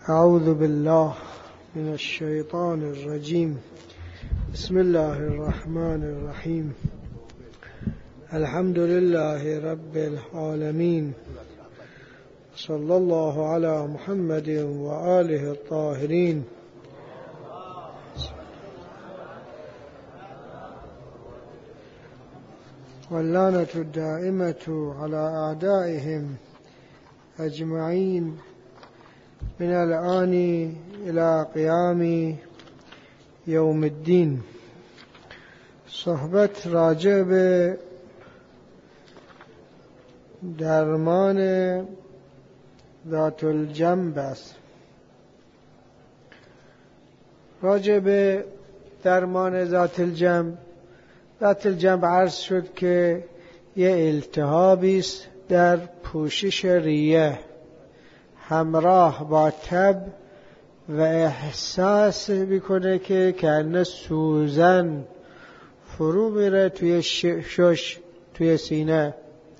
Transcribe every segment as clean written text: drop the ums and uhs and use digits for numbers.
أعوذ بالله من الشيطان الرجيم. بسم الله الرحمن الرحيم. الحمد لله رب العالمين، صلى الله على محمد وآله الطاهرين. واللعنة الدائمة على أعدائهم أجمعين من الآن إلى قيام يوم الدين. صحبت راجع به درمان ذات الجنب است. راجع به درمان ذات الجنب عرض شد که یه التهابی است در پوشش ریه همراه با تب و احساس میکنه که کنه سوزن فرو میره توی شش توی سینه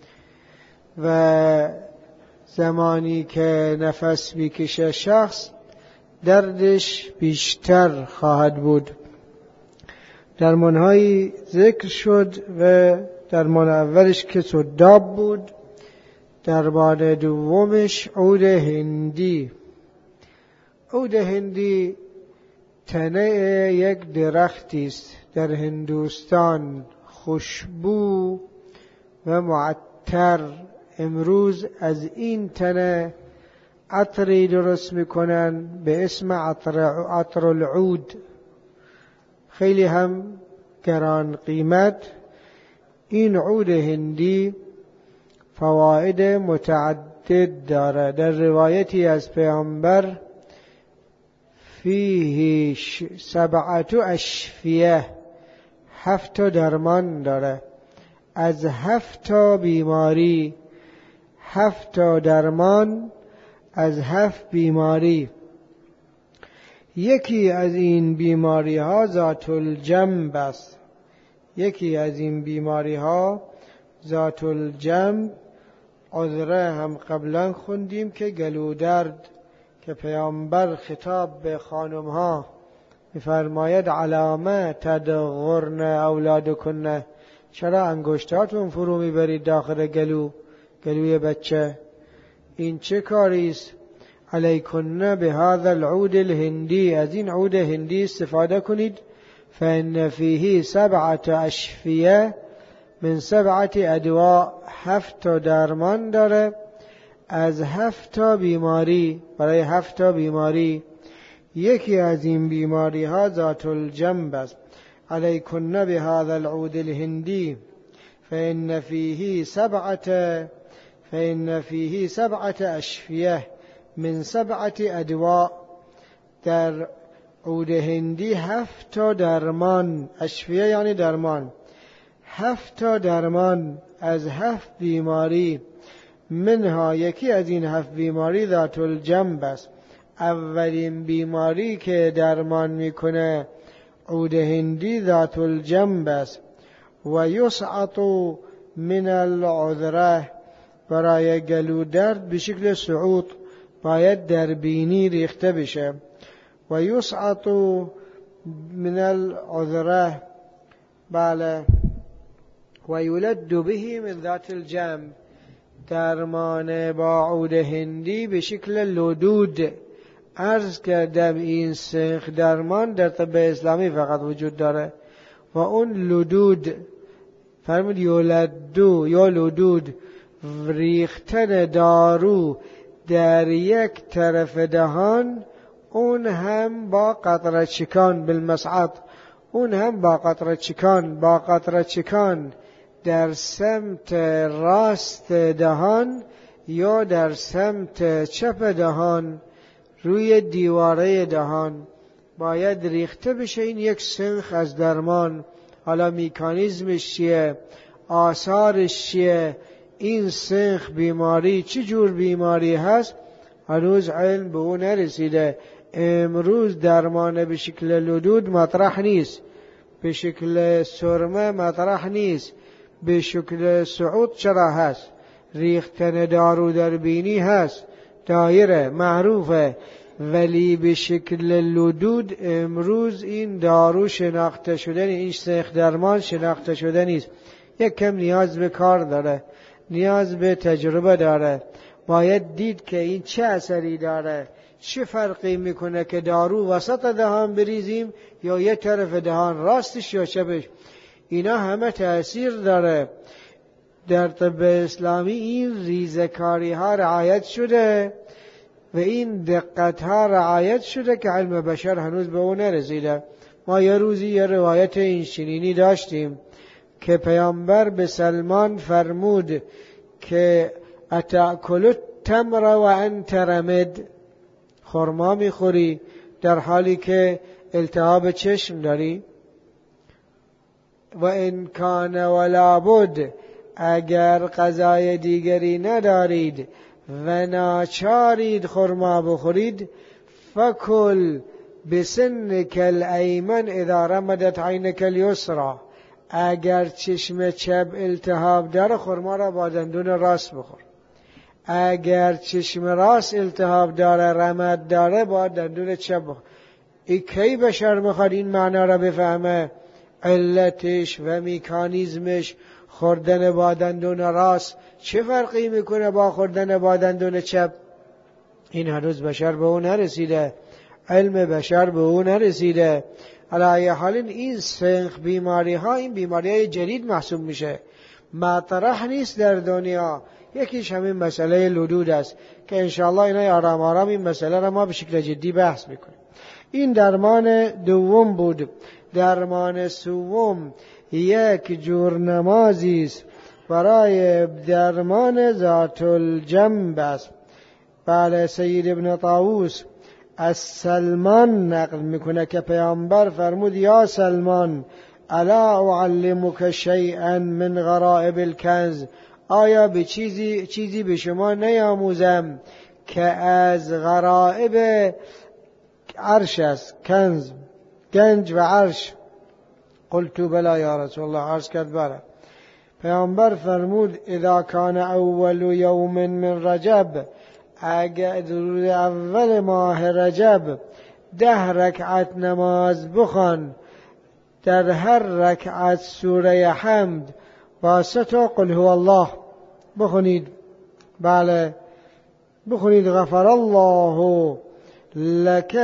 و زمانی که نفس میکشه شخص دردش بیشتر خواهد بود. درمانهایی ذکر شد و درمان اولش که صداب بود، درمان دومش عود هندی. عود هندی تنه یک درختی است در هندوستان، خوشبو و معطر. امروز از این تنه عطری درست میکنن به اسم عطر العود، خیلی هم گران قیمت. این عود هندی فواید متعدد داره. در روایتی از پیامبر فیه 7 اشفیه، 7 درمان داره از 7 بیماری، 7 درمان از 7 بیماری. یکی از این بیماری ها ذات الجنب است. یکی از این بیماری ها ذات الجنب، عذره هم قبلا خوندیم که گلو درد، که پیامبر خطاب به خانم ها میفرماید علامه تدغرن اولادکن، چرا انگشتاتون فرو میبرید داخل گلوی بچه؟ این چه کاریست؟ علیکن بهذا العود الهندی، از این عود هندی استفاده کنید. فإن فیه 7 اشفیه من 7 ادواء، 7 درمان داره از 7 بیماری، برای 7 بیماری. یکی از این بیماری ها ذات الجنب است. علیکن بهذا العود الهندی فإن فیه 7 اشفیه من 7 ادواء. در عود هندی 7 درمان، اشفیه یعنی درمان، 7 درمان از 7 بیماری. منها، یکی از این 7 بیماری ذات الجنب است. اولین بیماری که درمان میکنه عود هندی ذات الجنب است. و یسعط من العذره، برای گلو درد به شکل صعود باید در بینی ریخته بشه. و یسعط من العذره، بله. و یولد به من ذات الجنب، درمان با عود هندی به شکل لدود. عرض کردم این سنخ درمان در طب اسلامی فقط وجود داره و اون لدود، فرمود یولدو یا لدود، ریختن دارو در یک طرف دهان، اون هم با قطره چکان بالمصعد، اون هم با قطره چکان در سمت راست دهان یا در سمت چپ دهان روی دیواره دهان باید ریخته بشه. این یک سنخ از درمان. حالا میکانیزمش چیه؟ آثارش چیه؟ این سنخ بیماری چه جور بیماری هست؟ هنوز علم به اون نرسیده. امروز درمان به شکل لدود مطرح نیست، به شکل سرمه مطرح نیست، به شکل صعود چرا هست؟ ریختن دارو در بینی هست، دایره معروفه. ولی به شکل لدود امروز این دارو شناخته شده، این سنخ درمان شناخته شده نیست. یک کم نیاز به کار داره، نیاز به تجربه داره. باید دید که این چه اثری داره، چه فرقی میکنه که دارو وسط دهان بریزیم یا یه طرف دهان، راستش یا چپش. اینا همه تأثیر داره. در طب اسلامی این ریزکاری ها رعایت شده و این دقت ها رعایت شده که علم بشر هنوز به اون نرسیده. ما یه روزی یه روایت این چنینی داشتیم که پیامبر به سلمان فرمود که اتأکل التمر و انت رمد، خرما میخوری در حالی که التهاب چشم داری؟ و ان کان ولا بد، اگر غذای دیگری ندارید و ناچارید خرما بخورید، فکل بسنک الایمن اذا رمدت عینک الیسرا، اگر چشم چپ التهاب داره خرما را با دندون راست بخور. اگر چشم راست التهاب داره، رمد داره، با دندون چپ بخور. ای کی بشر میخواد این معنا را بفهمه؟ علتش و میکانیزمش، خوردن با دندون راست چه فرقی میکنه با خوردن با دندون چپ؟ این هنوز بشر به اون نرسیده، علم بشر به اون نرسیده. علی حال این سنخ بیماری ها، این بیماری های جدید محسوب میشه، مطرح نیست در دنیا. یکیش همین مسئله لدود است که انشاءالله اینا آرام آرام این مسئله را ما به شکل جدی بحث میکنیم. این درمان دوم بود. درمان سوم یک جور نمازی است برای درمان ذات الجنب است. بله، سید ابن طاووس از سلمان نقل میکنه که پیامبر فرمود یا سلمان الا اعلمک شیئا من غرائب الکنز، آیا به چیزی به شما نیاموزم که از غرائب عرش است، کنز، گنج و عرش؟ قلت بلا یا رسول الله، عرض کرد بله. پیامبر فرمود اذا کان اول یوم من رجب، اگر در اول ماه رجب 10 رکعت نماز بخوان، در هر رکعت سوره حمد با 3 تا قل هو الله بخونید. بله، بخونید غفر الله لک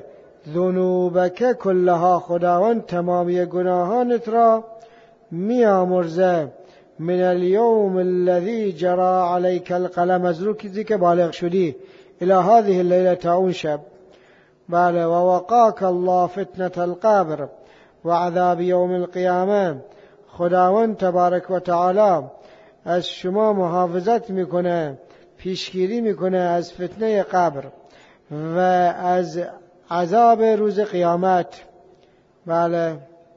ذنوبک کلها، خداوند تمامی گناهانت را میامرزه. من اليوم الذي جرى عليك القلم، از روزی که بالغ شدی، الى هذه الليله، تا اون شب. بله، ووقاك الله فتنة القبر وعذاب يوم القيامه، خداوند تبارک و تعالی از شما محافظت میکنه، پیشگیری میکنه از فتنه قبر و از عذاب روز قیامت. بله،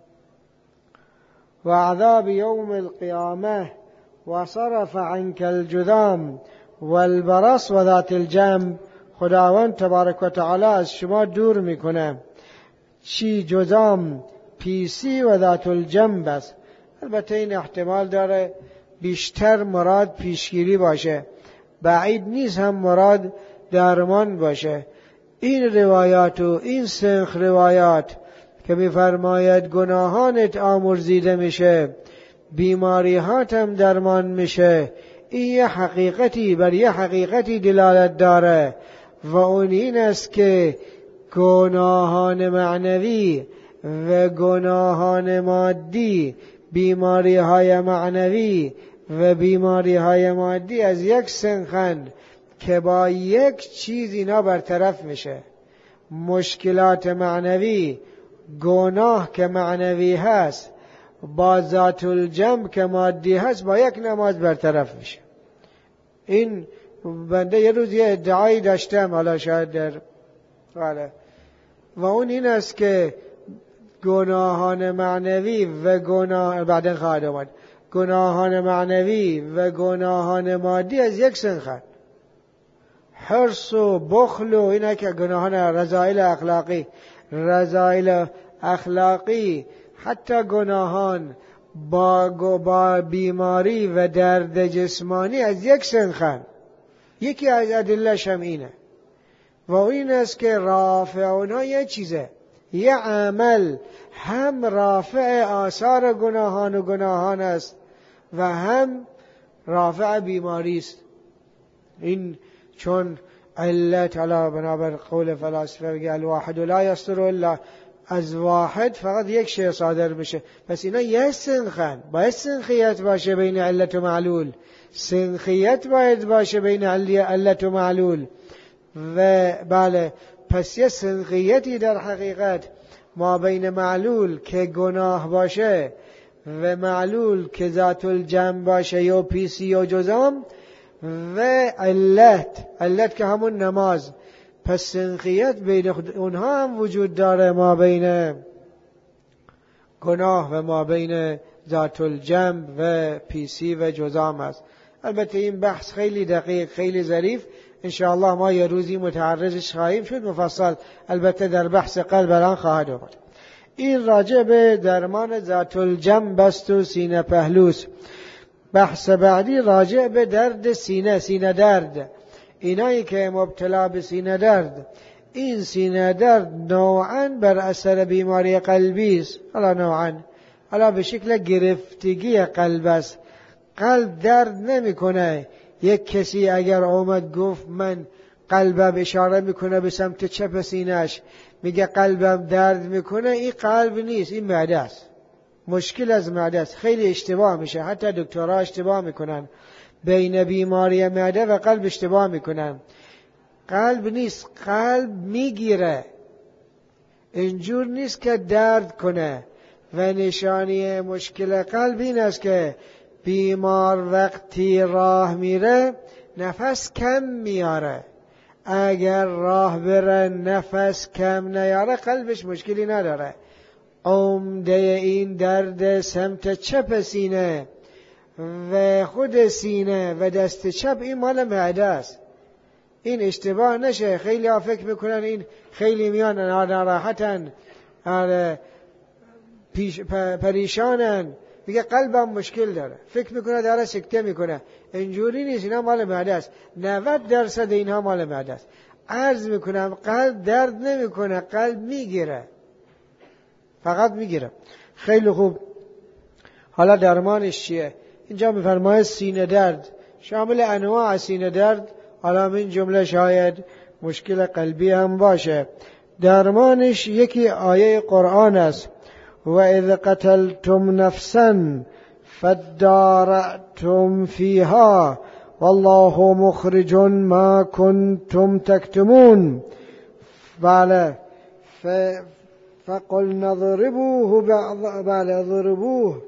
و عذاب یوم القیامه و صرف عنک الجذام والبرص و ذات الجنب، خداوند تبارک و تعالی از شما دور میکنه چی؟ جذام، پیسی و ذات الجنب است. البته این احتمال داره بیشتر مراد پیشگیری باشه، بعید نیست هم مراد درمان باشه. این روایات و این سنخ روایات که می‌فرماید گناهانت آمرزیده میشه، بیماری‌هات هم درمان میشه، این یه حقیقتی بر یه حقیقتی دلالت داره و اون این است که گناهان معنوی و گناهان مادی، بیماری‌های معنوی و بیماری‌های مادی از یک سنخند که با یک چیز اینا برطرف میشه. مشکلات معنوی، گناه که معنوی هست با ذات الجنب که مادی هست، با یک نماز برطرف میشه. این بنده یه روز یه ادعایی داشتم، حالا شاید در و اون این است که گناهان معنوی و بعدن خواهد آمد، گناهان معنوی و گناهان مادی از یک سنخند. حرص و بخل و اینا که گناهان رذائل اخلاقی، حتی گناهان با بیماری و درد جسمانی از یک سنخند. یکی از ادله‌ش هم اینه. و این است که رافع اونها یه چیزه، یه عمل هم رافع آثار گناهان است و هم رافع بیماری است. این چون علت علا بنابر قول فلاسفه میگه الواحد لا یصدر الا از واحد فقط یک شیء صادر بشه. پس اینا یه سنخن، باید سنخیت باشه بین علت و معلول، سنخیت باید باشه بین علت و معلول. و بله، پس یه سنخیتی در حقیقت ما بین معلول که گناه باشه و معلول که ذات الجمع باشه یا پیسی یا جزام و علت که همون نماز. پس سنخیت بین اونها هم وجود داره، ما بین گناه و ما بین ذات الجمع و پیسی و جزام است. البته این بحث خیلی دقیق، خیلی ظریف، انشاءالله ما یه روزی متعرضش خواهیم شد مفصل، البته در بحث قلب الان خواهد آمد. این راجع به درمان ذات الجمع بست و سینه پهلوس. بحث بعدی راجع به درد سینه درد. اینایی که مبتلا به سینه درد، این سینه درد نوعاً بر اثر بیماری قلبی است. حالا به شکل گرفتگی قلب است. قلب درد نمیکنه. یک کسی اگر اومد گفت من قلبم اشاره میکنه به سمت چپ سینه‌اش، میگه قلبم درد میکنه، این قلب نیست، این معده است. مشکل از معده است. خیلی اشتباه میشه، حتی دکترها اشتباه میکنن بین بیماری معده و قلب اشتباه میکنن. قلب نیست، قلب میگیره، اینجور نیست که درد کنه. و نشانی مشکل قلب این است که بیمار وقتی راه میره نفس کم میاره. اگر راه بره نفس کم نیاره قلبش مشکلی نداره. عمده این درد سمت چپ سینه و خود سینه و دست چپ این مال معده است. این اشتباه نشه. خیلی ها فکر میکنن این خیلی میان ناراحتن، پریشانن، میگه قلبم مشکل داره، فکر میکنه داره سکته میکنه. اینجوری نیست، اینا مال معده است. 90% اینها مال معده است. عرض میکنم قلب درد نمیکنه، قلب میگیره، فقط میگیره. خیلی خوب. حالا درمانش چیه؟ اینجا میفرماید سینه درد شامل انواع سینه درد، حالا من جمله شاید مشکل قلبی هم باشه. درمانش یکی آیه قرآن است، و اذ قتلتم نفسا فادارأتم فیها والله مخرج ما کنتم تکتمون. بله، فقلنا ضربوه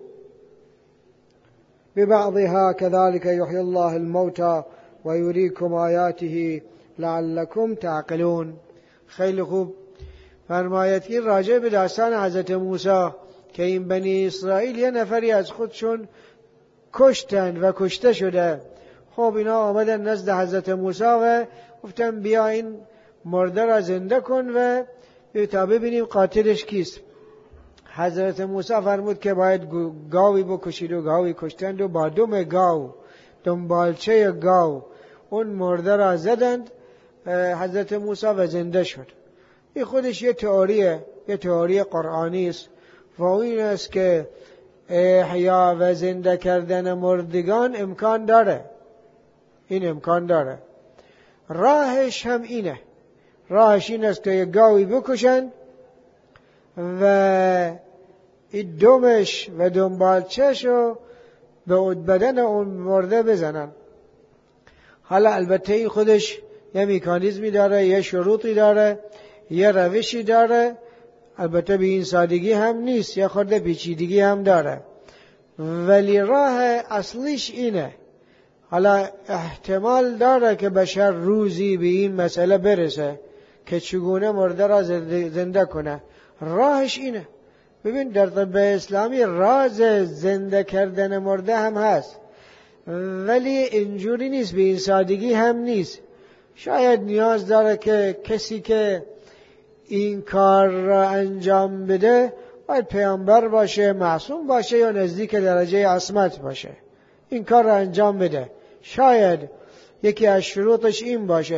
ببعضها كذلك يحيي الله الموتى ويريكم آياته لعلكم تعقلون. خیلی خوب. فرمایت که راجع به داستان حضرت موسی که این بنی اسرائیل یه نفری از خودشون کشتن و کشته شده. خب اینا آمدن نزد حضرت موسی و گفتن بیا این مرده را زنده کن و تا ببینیم قاتلش کیست. حضرت موسی فرمود که باید گاوی بکشید و گاوی کشتند و با دم گاو، دنبالچه گاو، اون مرده را زدند حضرت موسی و زنده شد. این خودش یه تئوری قرآنی است و این است که احیا و زنده کردن مردگان امکان داره. این امکان داره. راهش هم اینه. راهش این است که یه گاوی بکشن و این دمش و دنبالچش رو به بدن اون مرده بزنن. حالا البته این خودش یه مکانیزمی داره، یه شروطی داره، یه روشی داره. البته به این سادگی هم نیست، یه خورده پیچیدگی هم داره، ولی راه اصلیش اینه. حالا احتمال داره که بشر روزی به این مسئله برسه که چگونه مرده را زنده کنه. راهش اینه. ببین در طب اسلامی راز زنده کردن مرده هم هست، ولی اینجوری نیست، به این سادگی هم نیست. شاید نیاز داره که کسی که این کار را انجام بده باید پیامبر باشه، معصوم باشه یا نزدیک درجه عصمت باشه، این کار را انجام بده. شاید یکی از شروطش این باشه.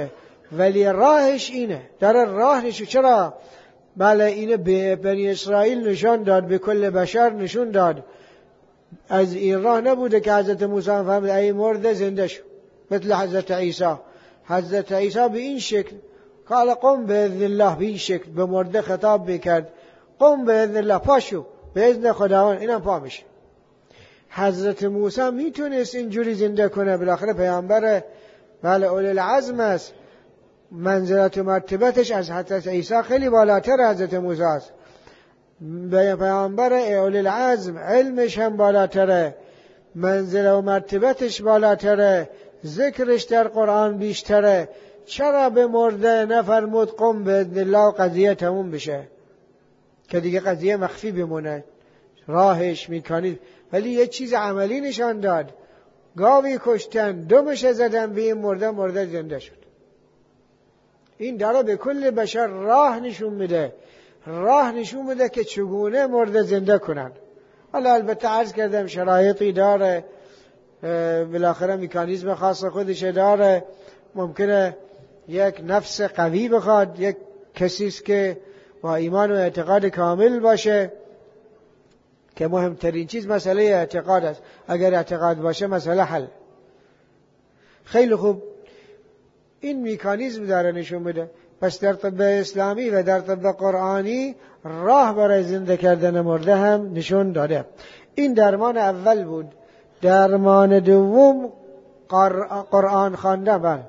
ولی راهش اینه، داره راه نشون. چرا؟ بله اینه به بنی اسرائیل نشان داد، به کل بشر نشون داد. از این راه نبوده که حضرت موسی فهمید ای مرده زنده شو، مثل حضرت عیسی. حضرت عیسی به این شکل قال قم باذن الله، به این شکل به مرده خطاب بکرد، قم باذن الله، پاشو به اذن خداوند، اینم پا میشه. حضرت موسی میتونست اینجوری زنده کنه، بالاخره پیامبر بله اولی العزم است، منزلت و مرتبتش از حضرت عیسی خیلی بالاتر حضرت موسی است. پیامبر اولی العزم علمش هم بالاتره، منزله و مرتبتش بالاتره، ذکرش در قرآن بیشتره. چرا به مرده نفرمود قم باذن الله و قضیه تموم بشه که دیگه قضیه مخفی بمونه، راهش میکنید؟ ولی یه چیز عملی نشان داد، گاوی کشتن، دمش زدن به این مرده، مرده زنده شد. این داره به کل بشر راه نشون میده، راه نشون میده که چگونه مرده زنده کنن. حالا البته عرض کردم شرایطی داره، بالاخره مکانیزم خاص خودش داره. ممکنه یک نفس قوی بخواد، یک کسیست که با ایمان و اعتقاد کامل باشه، که مهمترین چیز مسئله اعتقاد است. اگر اعتقاد باشه مسئله حل. خیلی خوب، این مکانیزم داره نشون میده. پس در طب اسلامی و در طب قرآنی راه برای زنده کردن مرده هم نشون داده. این درمان اول بود. درمان دوم قرآن خواندن.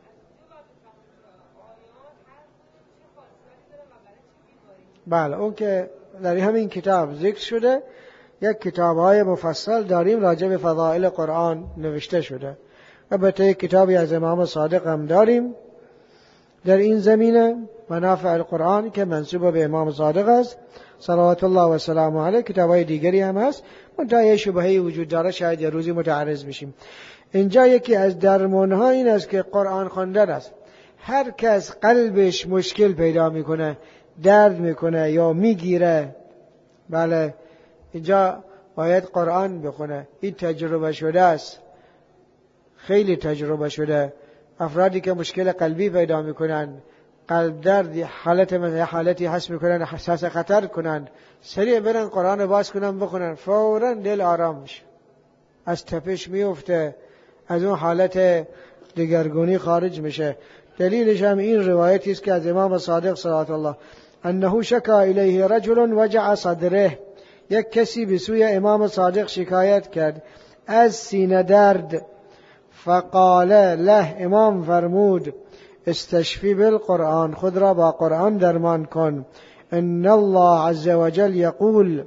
بله اون که در همین کتاب ذکر شده، یک کتاب‌های مفصل داریم راجع به فضائل قرآن نوشته شده. البته یک کتابی از امام صادق هم داریم در این زمینه، منافع القرآن، که منسوب به امام صادق است صلوات الله و سلامه علیه. کتاب‌های دیگری هم هست، منتها یه شبهه‌ای وجود داره، شاید یه روزی متعرض میشیم. اینجا یکی از درمان‌ها این است که قرآن خواندن است. هر کس قلبش مشکل پیدا میکنه، درد میکنه یا میگیره، بله اینجا باید قرآن بخونه. این تجربه شده است، خیلی تجربه شده. افرادی که مشکل قلبی پیدا میکنن، قلب درد، حالتی حس میکنن، احساس خطر کنن، سریع برن قرآن باز کنن بخونن، فوراً دل آرام میشه، از تپش میفته، از اون حالت دگرگونی خارج میشه. دلیلش هم این روایتی است که از امام صادق صلوات الله انه شکا الیه رجل وجع صدره، یک کسی به سوی امام صادق شکایت کرد از سینه درد. فقال له، امام فرمود استشفی بالقرآن، خود را با قرآن درمان کن. ان الله عز وجل یقول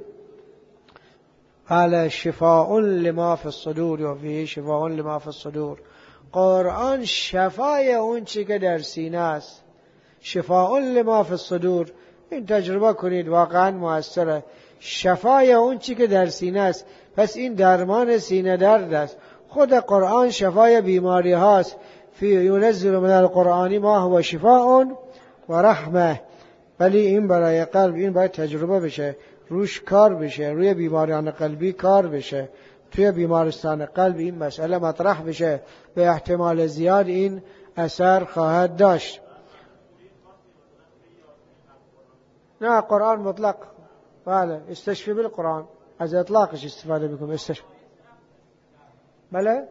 قال شفاء لما في الصدور و فیه شفاء لما في الصدور. قرآن شفای اون چی که در سینه است، شفاء لما في الصدور. این تجربه کنید، واقعا موثره. شفای اون چی که در سینه است، پس این درمان سینه درد است. خود قرآن شفای بیماری هاست. ینزل من القرآن ما هو شفاء و رحمه. ولی این برای قلب، این باید تجربه بشه، روش کار بشه، روی بیماریان قلبی کار بشه، توی بیمارستان قلب این مسئله مطرح بشه، به احتمال زیاد این اثر خواهد داشت. نه قرآن مطلق، بله استشفی بالقرآن، از اطلاقش استفاده بکنم. استشفی بله،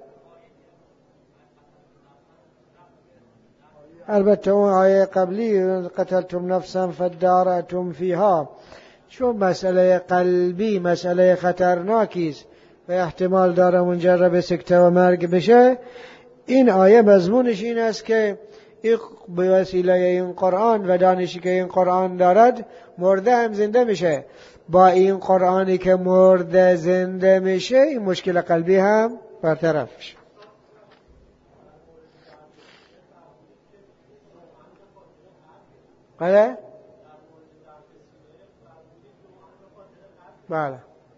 البته اون آیه قبلی قتلتم نفسا فادارأتم فیها، چون مسئله قلبی مسئله خطرناکی است و احتمال داره منجر به سکته و مرگ بشه، این آیه مضمونش این است که به وسیله این قرآن و دانشی که این قرآن دارد مرده هم زنده میشه. با این قرآنی که مرده زنده میشه، این مشکل قلبی هم برطرف میشه. بله بله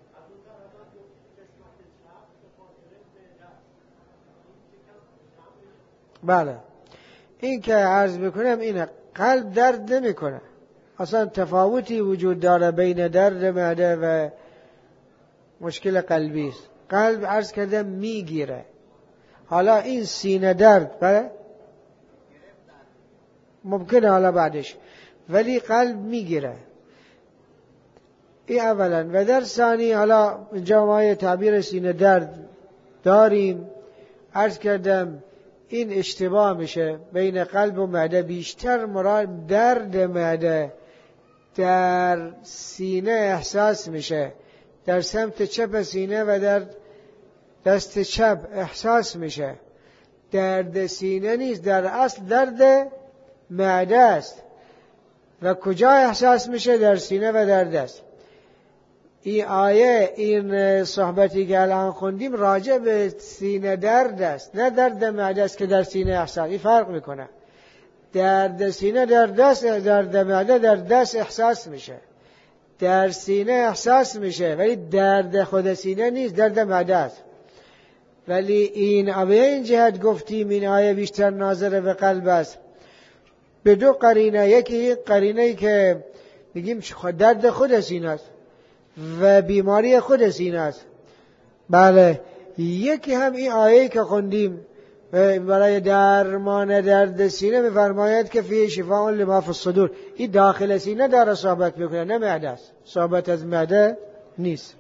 بله، این که عرض بکنم اینه، قلب درد نمیکنه، اصلا تفاوتی وجود داره بین درد معده و مشکل قلبی است. قلب عرض کردم میگیره. حالا این سینه درد، بله ممکنه حالا بعدش، ولی قلب میگیره. این اولا. و در ثانی، حالا اینجا ما تعبیر سینه درد داریم، عرض کردم این اشتباه میشه بین قلب و معده. بیشتر مراد درد معده در سینه احساس میشه، در سمت چپ سینه و در دست چپ احساس میشه. درد سینه نیست، در اصل درد معده است. و کجا احساس میشه؟ در سینه و در دست. این آیه، این صحبتی که الان خوندیم راجع به سینه درد است، نه درد معده است که در سینه احساس. این فرق میکنه. درد سینه در دست، درد معده در دست احساس میشه، در سینه احساس میشه، ولی درد خود سینه نیست، درد معده است. ولی این آیه این جهت گفتیم این آیه بیشتر ناظر به قلب است به دو قرینه. یکی قرینه‌ای که میگیم درد خود سینه است و بیماری خود سینه است. بله. یکی هم این آیه‌ای که خوندیم برای درمان درد سینه می‌فرماید که فیه شفاء لما فی الصدور. این داخل سینه داره صحبت میکنه، نه معده است. صحبت از معده نیست.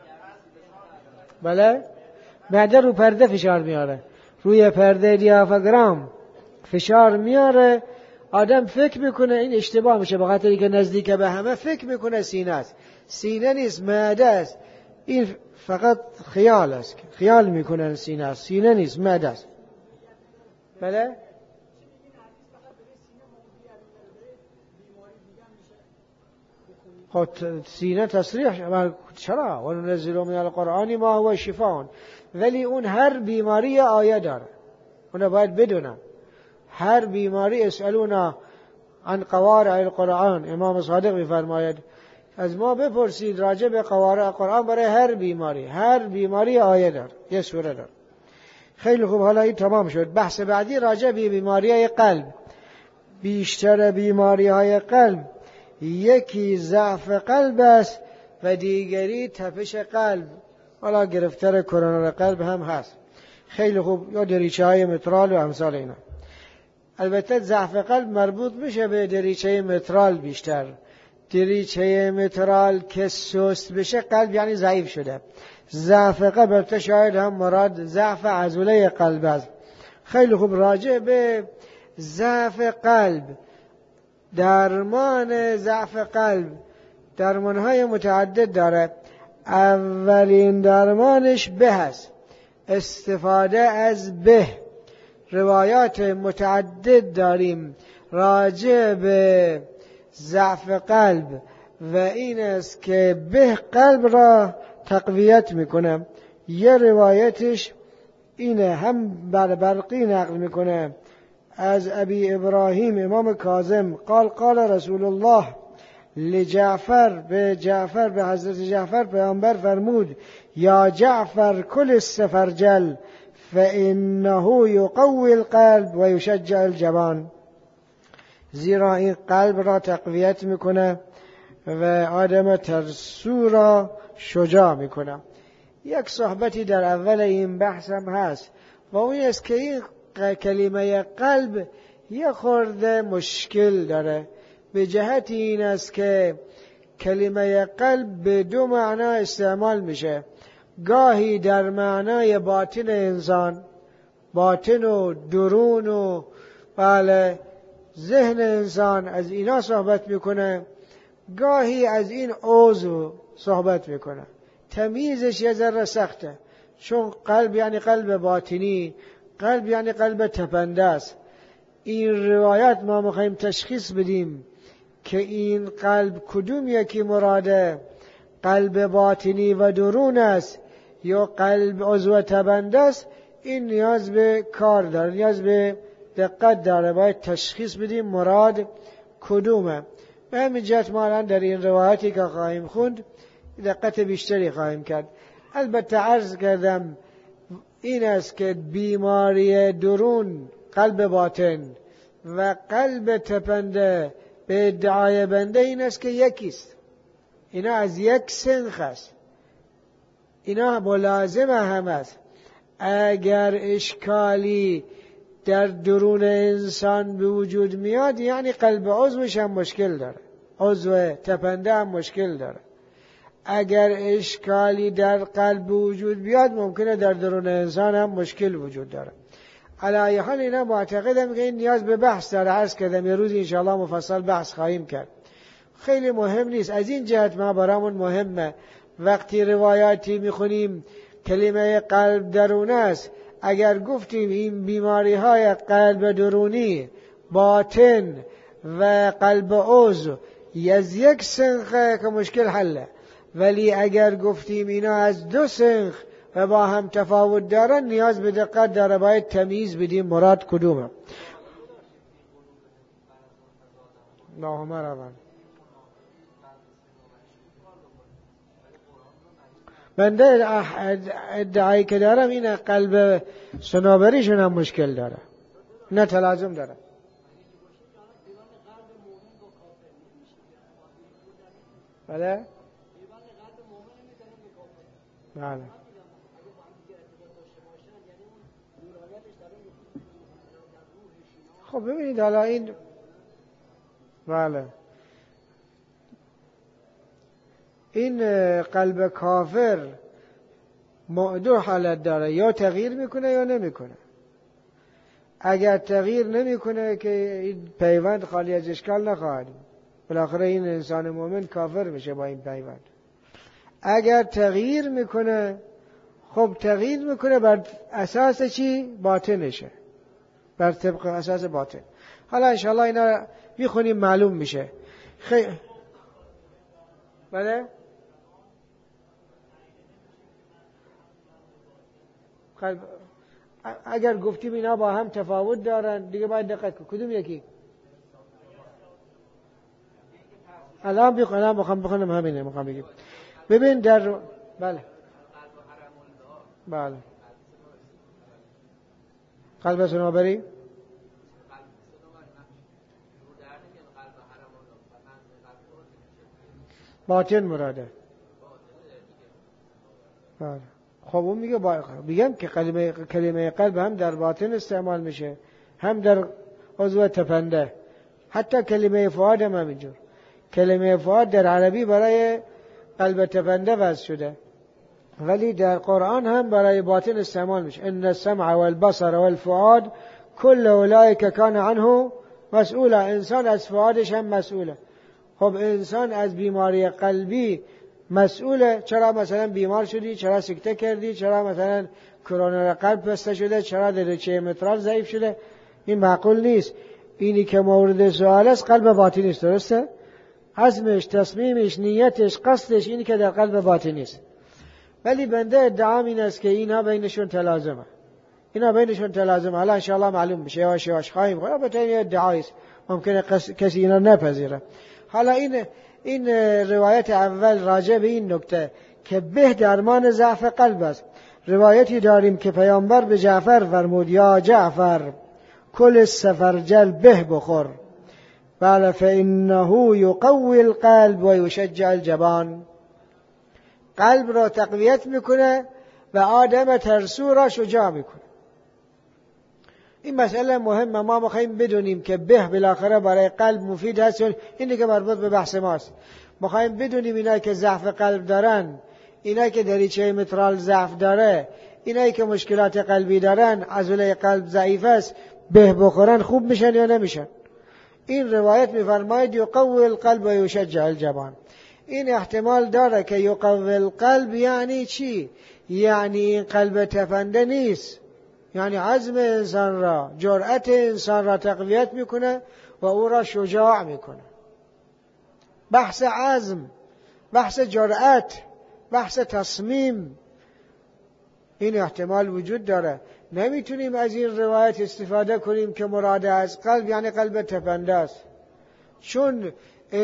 بله. معده رو پرده فشار میاره، روی پرده دیافراگم فشار میاره. آدم فکر میکنه، این اشتباه میشه به خاطر اینکه نزدیک به همه فکر میکنه سینه است. سینه نیست، معده است. این فقط خیال است، خیال میکنن سینه است، سینه نیست، معده است. بله. خب سینه تصریح چرا؟ وننزل من القرآن ما هو شفاء. ولی اون هر بیماری آیه داره، اون باید بدونم. هر بیماری اسألونا عن قوارع القرآن، امام صادق میفرماید از ما بپرسید راجع به قوارع قرآن. برای هر بیماری آیه داره، یه سوره داره. خیلی خوب. حالا این تمام شد. بحث بعدی راجع به بیماری‌های قلب. بیشتر بیماری‌های قلب یکی ضعف قلب است و دیگری تپش قلب. حالا گرفتار کرونا قلب هم هست. خیلی خوب. یا دریچه‌های مترال و امثال اینا. البته ضعف قلب مربوط میشه به دریچه مترال بیشتر. دریچه مترال که سست بشه قلب یعنی ضعیف شده. ضعف قلب البته شاید هم مراد ضعف عضله قلب است. خیلی خوب. راجع به ضعف قلب، درمان ضعف قلب درمانهای متعدد داره. اولین درمانش به است، استفاده از به. روایات متعدد داریم راجع به ضعف قلب و این است که به قلب را تقویت میکنه. یه روایتش اینه، هم برقی نقل میکنه از ابی ابراهیم امام کاظم قال رسول الله لجعفر، به حضرت جعفر پیامبر فرمود یا جعفر کل السفرجل فإنه یقوی القلب و یشجع الجبان. زیرا این قلب را تقویت میکنه و آدم ترسو را شجاع میکنه. یک صحبتی در اول این بحث هم هست و اون است که این کلمه قلب یه خورده مشکل داره. به جهت این است که کلمه قلب به دو معنا استعمال میشه. گاهی در معنای باطن انسان، باطن و درون و بله ذهن انسان، از اینا صحبت میکنه. گاهی از این عضو صحبت میکنه. تمیزش یه ذره سخته، چون قلب یعنی قلب باطنی، قلب یعنی قلب تپنده است. این روایت ما میخوایم تشخیص بدیم که این قلب کدوم یکی مراده، قلب باطنی و درون است یا قلب عضو تپنده است. این نیاز به کار داره، نیاز به دقت داره. باید تشخیص بدیم مراد کدومه. به همین جهت ما الان در این روایتی که خواهیم خوند دقت بیشتری خواهیم کرد. البته عرض کردم این است که بیماری درون قلب باطن و قلب تپنده به ادعای بنده این است که یکیست. اینا از یک سنخ است، اینا ملازم هم است. اگر اشکالی در درون انسان به وجود میاد یعنی قلب عضوش هم مشکل داره، عضو تپنده هم مشکل داره. اگر اشکالی در قلب وجود بیاد ممکنه در درون انسان هم مشکل وجود داره. علی حال اینا معتقدم که این نیاز به بحث داره. عرض کردم یه روز انشاءالله مفصل بحث خواهیم کرد. خیلی مهم نیست. از این جهت ما برامون مهمه وقتی روایاتی میخونیم کلمه قلب درونه است، اگر گفتیم این بیماری های قلب درونی، باطن و قلب عضو از یک سنخه که مشکل حله، ولی اگر گفتیم اینا از دو سنخ و با هم تفاوت دارن نیاز به دقت داره، باید تمیز بدیم مراد کدومه. اللهم ربنا. بنده ادعایی که دارم اینه قلب صنوبریشون هم مشکل داره، نه تلازم داره. بله؟ بله. خب ببینید حالا این بله این قلب کافر دو حالت داره، یا تغییر میکنه یا نمیکنه. اگر تغییر نمیکنه که این پیوند خالی از اشکال نخواهد، بالاخره این انسان مومن کافر میشه با این پیوند. اگر تغییر میکنه، خب تغییر میکنه بر اساس چی؟ باطنشه، بر طبق اساس باطن. حالا انشاءالله اینا میخونیم معلوم میشه. بله؟ اگر گفتیم اینا با هم تفاوت دارن دیگه باید دقت کنیم. کدوم یکی؟ الان بخونم همینه میخوام بگیم. ببین در بله بله قلب صنوبری باطن مراده. بله خب اون میگم که کلمه قلب هم در باطن استعمال میشه، هم در عضو تپنده. حتی کلمه فؤاد هم همینجور. کلمه فؤاد در عربی برای قلب تپنده وضع شده، ولی در قرآن هم برای باطن استعمال میشه. ان السمع والبصر والفؤاد كل اولئک کان عنه مسئولا. انسان از فؤادش هم مسئوله. خب انسان از بیماری قلبی مسئوله. چرا مثلا بیمار شدی؟ چرا سکته کردی؟ چرا مثلا کرونا قلب بسته شده؟ چرا درجه مترال ضعیف شده؟ این معقول نیست. اینی که مورد سوال است قلب باطنی است، درسته؟ عزمش، تصمیمش، نیتش، قصدش اینی که در قلب باطنی است. ولی بنده ادعام این است که اینا بینشون تلازمه. حالا انشاءالله معلوم میشه. یواش خواهیم خواهیم. البته این ادعایی است، ممکنه کسی اینا نپذیره. حالا این روایت اول راجع به این نکته که به درمان ضعف قلب است. روایتی داریم که پیامبر به جعفر فرمود یا جعفر کل السفرجل به بخور، بله فانه یقوی القلب و یشجع الجبان. قلب را تقویت میکنه و آدم ترسو را شجاع میکنه. این مسئله مهمه. ما میخوایم بدونیم که به بالاخره برای قلب مفید هست. این دیگه مربوط به بحث ماست. میخوایم بدونیم اینایی که ضعف قلب دارن، اینایی که دریچه مترال ضعف داره، اینایی که مشکلات قلبی دارن، عضله قلب ضعیف است، به بخورن خوب میشن یا نمیشن. این روایت میفرماید یقوی القلب و یشجع الجبان. این احتمال داره که یقوی القلب یعنی چی؟ یعنی این قلب تپنده نیست، یعنی عزم انسان را، جرأت انسان را تقویت میکنه و او را شجاع میکنه. بحث عزم، بحث جرأت، بحث تصمیم، این احتمال وجود داره. نمیتونیم از این روایت استفاده کنیم که مراد از قلب یعنی قلب تپنده است، چون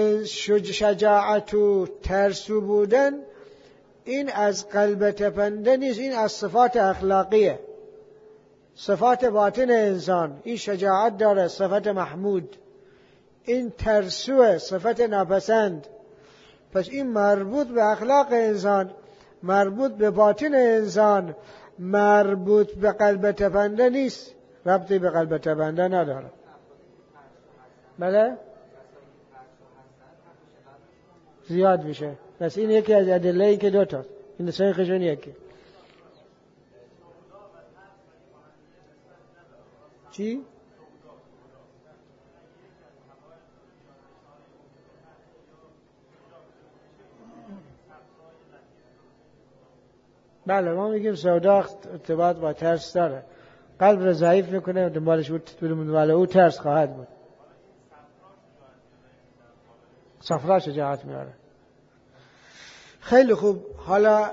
شجاعت و ترسو بودن این از قلب تپنده نیست، این از صفات اخلاقیه، صفات باطن انسان. این شجاعت داره، صفت محمود. این ترسوه، صفت ناپسند. پس این مربوط به اخلاق انسان، مربوط به باطن انسان، مربوط به قلب تپنده نیست. ربطی به قلب بنده نداره. بله زیاد میشه. پس این یکی از ادله‌ای که دو تا این سایخشون یکی. چی؟ بله ما میگیم سودا ارتباط با ترس داره، قلب رو ضعیف میکنه، دنبال او ترس خواهد بود. صفرا شجاعت میاره. خیلی خوب. حالا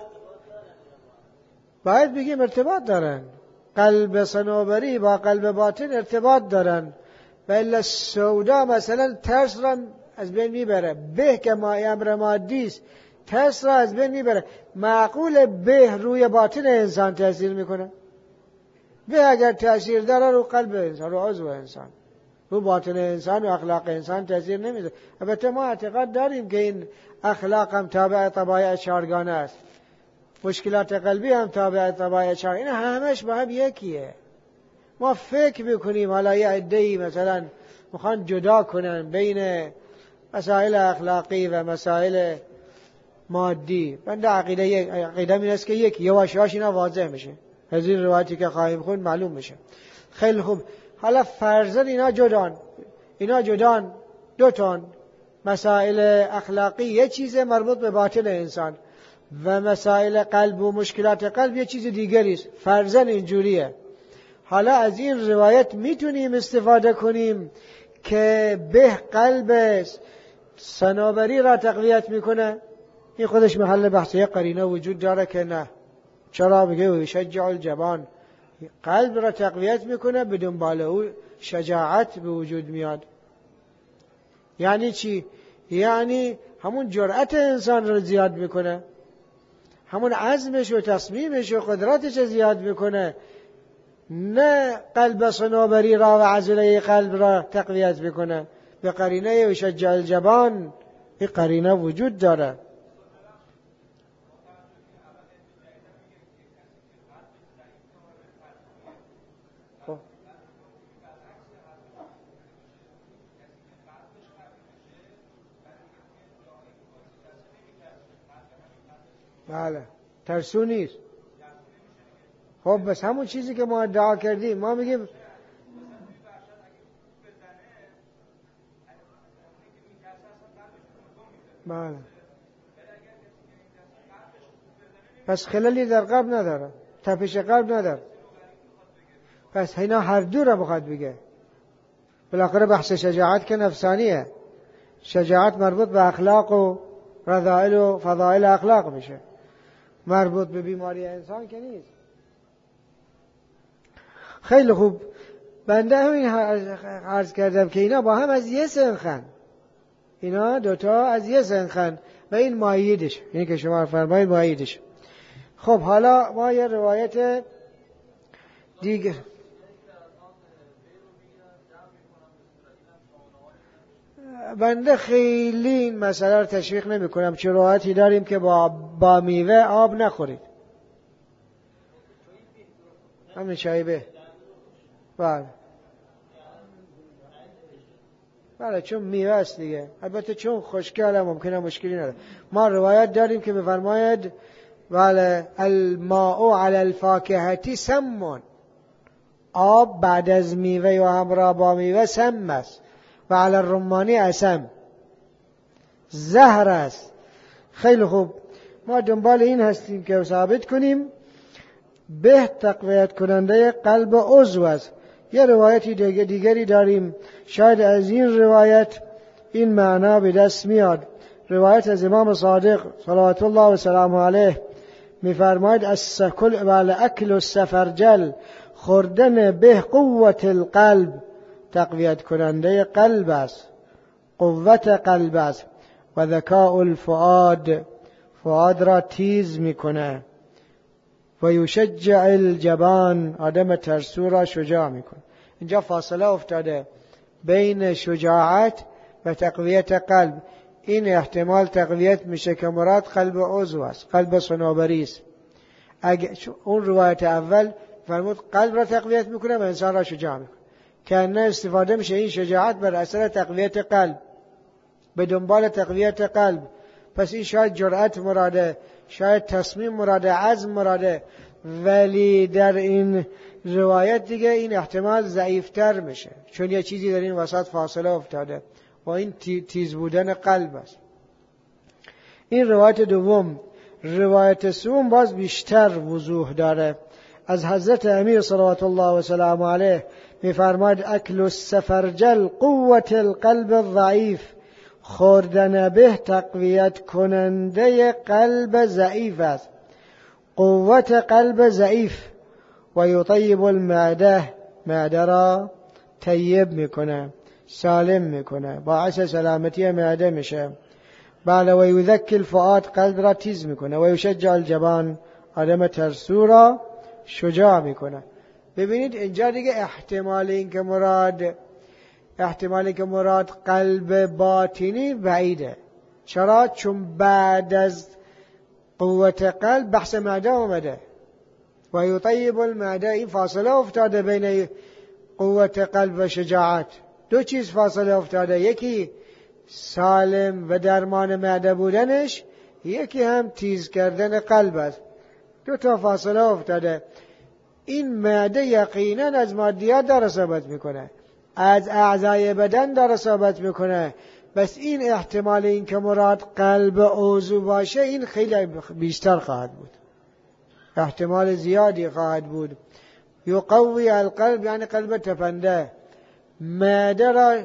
باید بگیم ارتباط دارن، قلب صنوبری با قلب باطن ارتباط دارن، و الا سودا مثلا ترس را از بین میبره. به که امر مادی است، ترس را از بین میبره. معقول به روی باطن انسان تاثیر میکنه؟ به اگر تاثیر داره رو قلب انسان، رو عضو انسان، رو باطن انسان و اخلاق انسان تاثیر نمیده. البته ما اعتقاد داریم که این اخلاق هم تابع طبایع چهارگانه است، مشکلات قلبی هم تابع طبایع چهار، این همش با هم یکیه. ما فکر میکنیم حالا یه عده‌ای مثلا میخوان جدا کنن بین مسائل اخلاقی و مسائل مادی. بنده عقیده این است که یک یواشاش اینا واضح میشه، از این روایتی که خواهیم خوند معلوم میشه. خیلی خوب. حالا فرضاً اینا جدان دو تون، مسائل اخلاقی یه چیز مربوط به باطن انسان و مسائل قلب و مشکلات قلب یه چیز دیگری است. فرضاً اینجوریه. حالا از این روایت میتونیم استفاده کنیم که به قلب صنوبری را تقویت میکنه. این خودش محل بحث. یک قرینه وجود داره که نه. چرا؟ بگه و یشجع الجبان، قلب را تقویت میکنه، بدون بالا او شجاعت به وجود میاد. یعنی چی؟ یعنی همون جرأت انسان را زیاد میکنه، همون عزمش و تصمیمش و قدرتش زیاد میکنه، نه قلب صنوبری را و عضله قلب را تقویت میکنه. به قرینه یشجع الجبان این قرینه وجود داره. بله ترسو نیست. خب بس همون چیزی که ما ادعا کردیم، ما میگیم بله پس خلالی در قلب نداره، تپش قلب نداره. پس اینا هر دو را بخواد بگه. بالاخره بحث شجاعت که نفسانیه، شجاعت مربوط به اخلاق و رذائل و فضائل اخلاق میشه، مربوط به بیماری انسان که نیست. خیلی خوب. بنده همین عرض کردم که اینا با هم از یه سنخن، اینا دوتا از یه سنخن و این ماییدش، اینی که شما فرمایید ماییدش. خب حالا ما یه روایت دیگه بنده خیلی این مسئله رو تشویق نمی کنم. چه روایتی داریم که با میوه آب نخورید، همین شایبه. بله چون میوه است دیگه. البته چون خشکه ممکنه مشکلی نداره. ما روایت داریم که بفرماید بله الماء علی الفاکهة سم، آب بعد از میوه و همراه با میوه سم است، و علی الرمانی اسم، زهر است. خیلی خوب. ما دنبال این هستیم که ثابت کنیم به تقویت کننده قلب عضو است. یه روایتی دیگری داریم، شاید از این روایت این معنا به دست میاد. روایت از امام صادق صلوات الله و سلام علیه میفرماید اکل السفرجل، خوردن به قوت القلب، تقویت کننده قلب است، قوت قلب است. و ذکاء الفؤاد، فؤاد را تیز میکنه. و یشجع الجبان، آدم ترسو را شجاع میکنه. اینجا فاصله افتاده بین شجاعت و تقویت قلب. این احتمال تقویت میشه که مراد قلب عضو است، قلب صنوبری است. اون روایت اول فرمود قلب را تقویت میکنه و انسان را شجاع میکنه. که نه استفاده میشه این شجاعت بر اثر تقویت قلب، به دنبال تقویت قلب. پس این شاید جرأت مراده، شاید تصمیم مراده، عزم مراده، ولی در این روایت دیگه این احتمال ضعیفتر میشه، چون یه چیزی در این وسط فاصله افتاده و این تیز بودن قلب است. این روایت دوم. روایت سوم باز بیشتر وضوح داره. از حضرت امیر صلوات الله و سلام علیه میفرماید اکل السفرجل قوت القلب الضعیف، خوردن به تقویت کننده قلب ضعیف است. قوت قلب ضعیف و یطیب المعده، معده را طیب میکنه، سالم میکنه، باعث سلامتی معده میشه. بله و یذکی الفؤاد، قلب را تیز میکنه. و یشجع الجبان، آدم ترسو را شجاع میکنه. ببینید اینجا دیگه احتمال اینکه مراد قلب باطنی بعیده. چرا؟ چون بعد از قوت قلب بحث معده اومده و یطیب المعده. این فاصله افتاده بین قوت قلب و شجاعت. دو چیز فاصله افتاده، یکی سالم و درمان معده بودنش، یکی هم تیز کردن قلب است. دو تا فاصله افتاده. این معده یقینا از مادیات داره صحبت میکنه، از اعضای بدن داره صحبت میکنه. بس این احتمال این که مراد قلب عضو باشه این خیلی بیشتر خواهد بود، احتمال زیادی خواهد بود. یقوی القلب یعنی قلب تپنده، معده را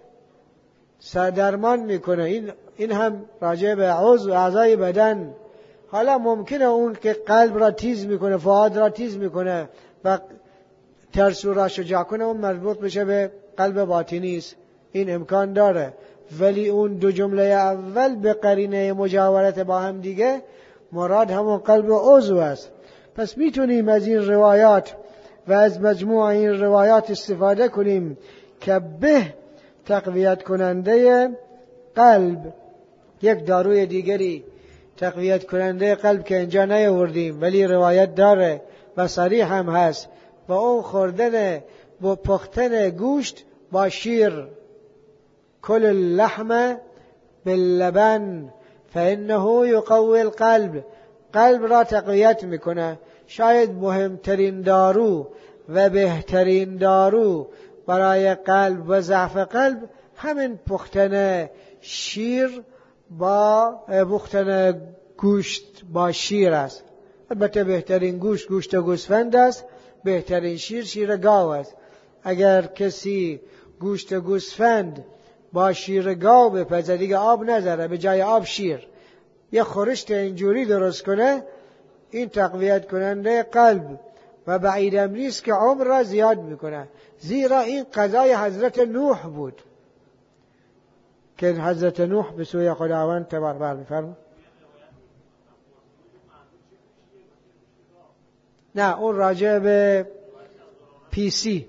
درمان میکنه. این هم راجع به عضو اعضای بدن. حالا ممکنه اون که قلب را تیز میکنه، فؤاد را تیز میکنه و ترسو را شجاع کنه، اون مربوط بشه به قلب باطنی است، این امکان داره. ولی اون دو جمله اول به قرینه مجاورت با هم دیگه مراد همون قلب عضو است. پس میتونیم از این روایات و از مجموع این روایات استفاده کنیم که به تقویت کننده قلب یک داروی دیگری تقویت کننده قلب که اینجا نیاوردیم ولی روایت داره و صریح هم هست، و اون خوردن و پختن گوشت با شیر. کل اللحم باللبن فانه یقوی القلب، قلب را تقویت میکنه. شاید مهمترین دارو و بهترین دارو برای قلب و ضعف قلب همین پختن شیر با پختن گوشت با شیر است. البته بهترین گوشت گوسفند است، بهترین شیر گاو است. اگر کسی گوشت گوسفند با شیر گاو بپزه، دیگه آب نذاره، به جای آب شیر، یه خورشت اینجوری درست کنه، این تقویت کننده قلب و بعیدم نیست که عمر را زیاد میکنه. زیرا این قضای حضرت نوح بود که حضرت نوح به سوی خداوند تبارک می‌فرمود. نه اون راجع به پیسی.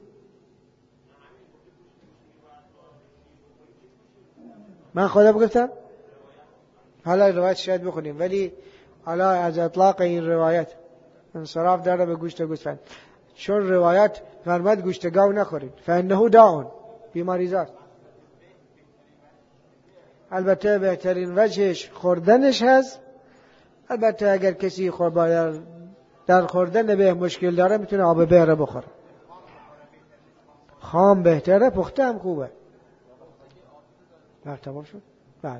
من خدا بگفتم حالا روایت شاید بخونیم، ولی حالا از اطلاق این روایت انصراف داره به گوشت گوسفند، چون روایت فرمود گوشت گاو نخورید فانه داء، بیماری زاست. البته بهترین وجهش خوردنش هست. البته اگر کسی در خوردن به مشکل داره میتونه آب بهره بخوره. خام بهتره، پخته هم خوبه. تمام شد؟ بله.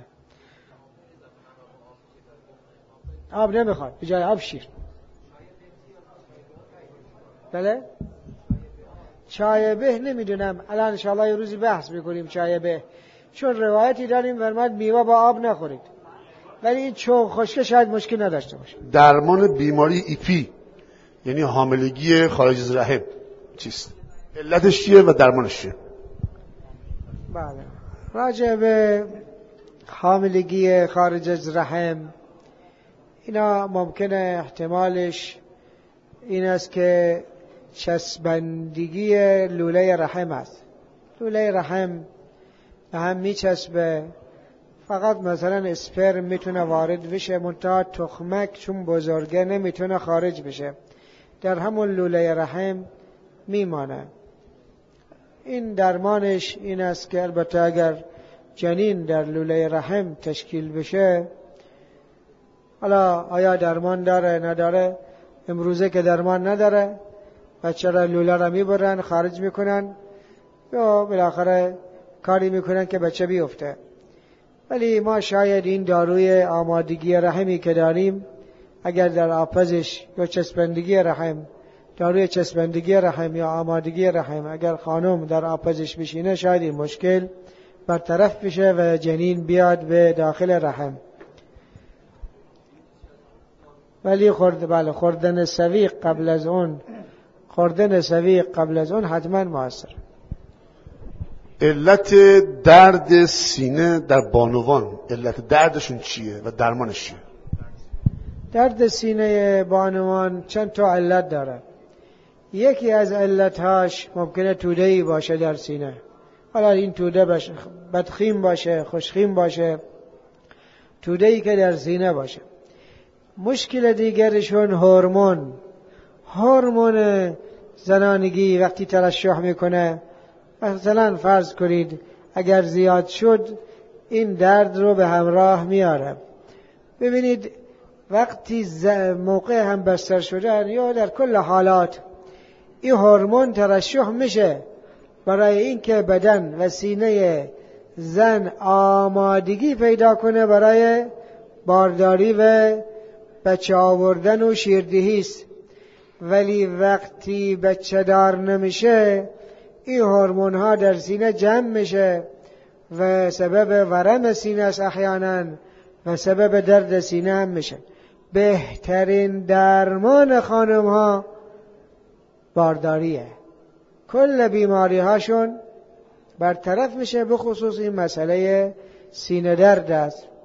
آب نمیخواد، به جای آب شیر. بله؟ چای به نمیدونم، الان انشاءالله یه روزی بحث میکنیم چای به، چون روایتی داریم فرمود میوه با آب نخورید، ولی این چون خشک شاید مشکل نداشته باشه. درمان بیماری ایپی یعنی حاملگی خارج از رحم چیست؟ علتش چیه و درمانش چیه؟ بله، راجع به حاملگی خارج از رحم اینا ممکنه احتمالش این است که چسبندگی لوله رحم است. لوله رحم به هم میچسبه، فقط مثلا اسپرم میتونه وارد بشه، منتها تخمک چون بزرگه نمیتونه خارج بشه. در همون لوله رحم میمانه. این درمانش این است که البته اگر جنین در لوله رحم تشکیل بشه، حالا آیا درمان داره نداره؟ امروزه که درمان نداره، بچه را لوله را میبرن خارج میکنن یا بالاخره کاری میکنن که بچه بیفته. ولی ما شاید این داروی آمادگی رحمی که داریم، اگر در آپزش یا چسبندگی رحم، داروی چسبندگی رحم یا آمادگی رحم، اگر خانم در آپزش بشینه، شاید این مشکل برطرف بشه و جنین بیاد به داخل رحم. ولی خوردن سویق قبل از اون حتما موثر. علت درد سینه در بانوان، علت دردشون چیه و درمانش چیه؟ درد سینه بانوان چند تا علت داره. یکی از علتهاش ممکنه توده‌ای باشه در سینه. حالا این توده بدخیم باشه، خوشخیم باشه، توده‌ای که در سینه باشه. مشکل دیگرشون هورمون زنانگی وقتی ترشح میکنه، مثلا فرض کنید اگر زیاد شد این درد رو به همراه میاره. ببینید وقتی موقع هم بستر شدن یا در کل حالات این هورمون ترشح میشه برای اینکه بدن و سینه زن آمادگی پیدا کنه برای بارداری و بچه آوردن و شیردهی است. ولی وقتی بچه دار نمیشه این هورمون ها در سینه جمع میشه و سبب ورم سینه است احیانا و سبب درد سینه هم میشه. بهترین درمان خانم ها بارداریه. کل بیماری هاشون برطرف میشه، به خصوص این مسئله سینه درد است.